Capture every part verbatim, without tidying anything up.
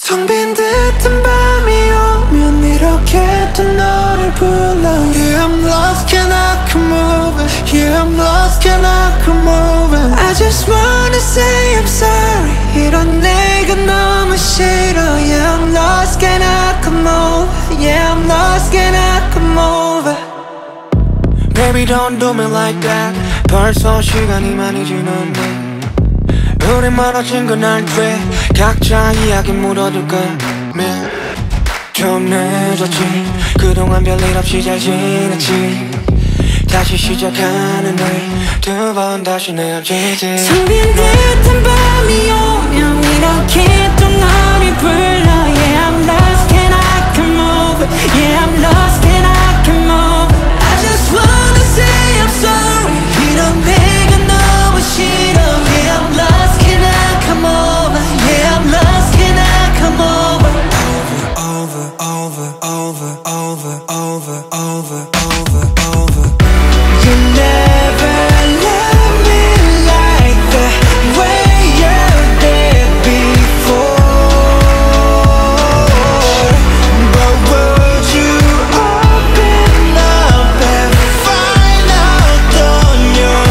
텅 빈 듯한 밤이 오면 이렇게 또 너를 불러. Yeah, I'm lost, cannot come over. Yeah, I'm lost, cannot come over. I just wanna say I'm sorry. 이런 내가 너무 싫어. Yeah, I'm lost, cannot come over. Yeah, I'm lost, cannot come over. Baby, don't do me like that. 벌써 시간이 많이 지났네. 우리 멀어진 건 알지. 각자 이야기 물어둘까. 좀 늦었지. 그동안 별일 없이 잘 지냈지. 다시 시작하는 날 두 번 다시 헤어지지. 텅 빈 듯한 밤이 오면 이렇게 또 너를 불러. Yeah, I'm lost, can I come over. Yeah, I'm lost, can I come over. I just wanna say I'm sorry. 이런 내가 너무 싫어. Yeah, I'm lost, can I come over. Yeah, I'm lost, can I come over. Over, over, over, over, over, over, over, over. You never loved me like the way you did before. But would you open up and find out on your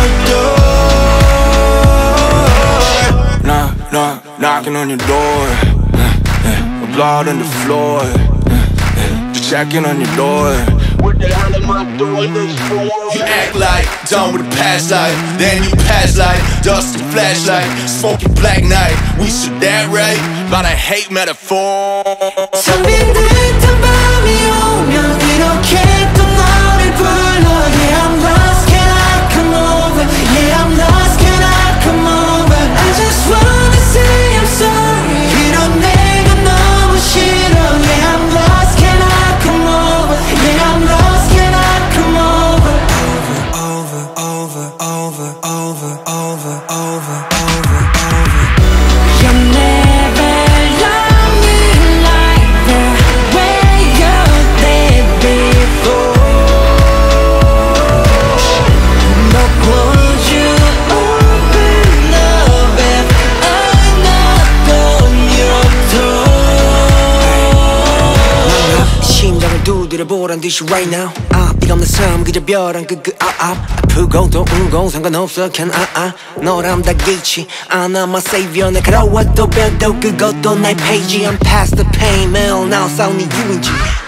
door? Knock, knock, knocking on your door. Blood on the floor. Just checking on your door. What the hell am I doing this for? You act like done with the past life. Then you pass like dust and flashlight. Smoking black night. We should that right? But I hate metaphor. 텅 빈 듯한 밤이 오면 이렇게 또 너를 불러. Yeah, I'm lost, can I come over. Yeah, I'm lost, can I come over. I just wanna say I'm sorry. 이런 내가 너무 싫어. Yeah, I'm lost, can I come over. Yeah, I'm lost, can I come over. Over, over, over, over, over, over, over, over. You never loved me like the way you did before. But would you open up if I knocked on your door? 심장을 두드려 보란 듯이 right now. 앞길 없는 삶 그저 벼랑 끝끝 앞앞. 아프고 또 울고 상관없어 can I I 너람 다 기치 않아 my savior. 날카로워도 벼도 그것도 날 페이지. I'm past the pain 매일 now 싸우니 유인지.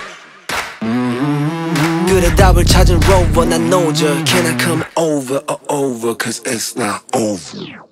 그래 답을 찾은 rover 난 노저. Can I come over or over cause it's not over.